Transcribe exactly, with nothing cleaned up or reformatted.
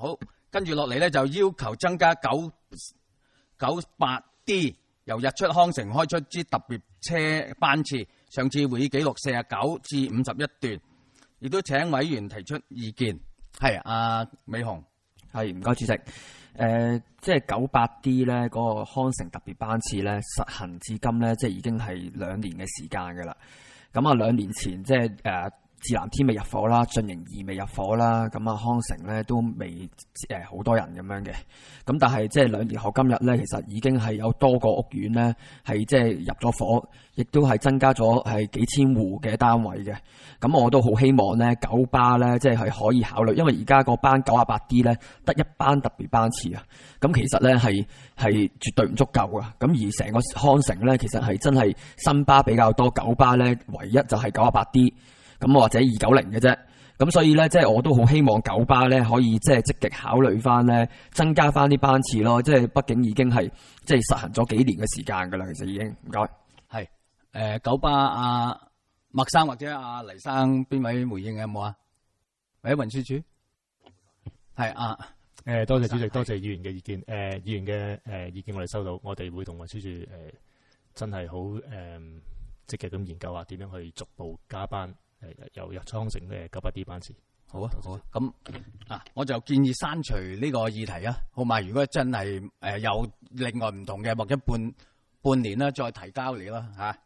好，跟住落嚟咧就要求增加九九八 D 由日出康城開出之特別車班次，上次會議記錄四十九至五十一段，亦都請委員提出意見。係阿美雄， 係唔該主席。誒、呃，即係九八 D 咧嗰個康城特別班次咧實行至今咧，即係已經係兩年嘅時間㗎啦。咁啊，兩年前即係誒。呃智藍天未入伙啦，駿盈二未入伙啦，咁啊康城咧都未誒好多人咁樣嘅，咁但係即係兩年後今日咧，其實已經係有多個屋苑咧係即係入咗伙，亦都係增加咗係幾千戶嘅單位嘅。咁我都好希望咧九巴咧即係係可以考慮，因為而家個班九啊八 D 咧得一班特別班次啊，咁其實咧係係絕對唔足夠啊。咁而成個康城咧其實係真係新巴比較多，九巴咧唯一就係九啊八 D。咁或者二九零嘅啫，咁所以咧，即係我都好希望九巴咧可以即係積極考慮翻咧，增加翻啲班次咯。即係畢竟已經係即係實行咗幾年嘅時間噶啦，其實已經唔該。係誒九巴阿麥生或者阿黎生邊位回應有冇啊？或者運輸署係啊？ 誒多謝主席，多謝議員嘅意見。誒、呃、議員嘅誒、呃、意見我哋收到，我哋會同運輸署誒真係好誒積極咁研究下點樣去逐步加班。誒，由日出康城嘅九八 D 班次， 好啊，好啊，咁啊，我就建議刪除呢個議題啊，好嘛？如果真係誒有另外唔同嘅，或者半半年啦，再提交你啦，吓。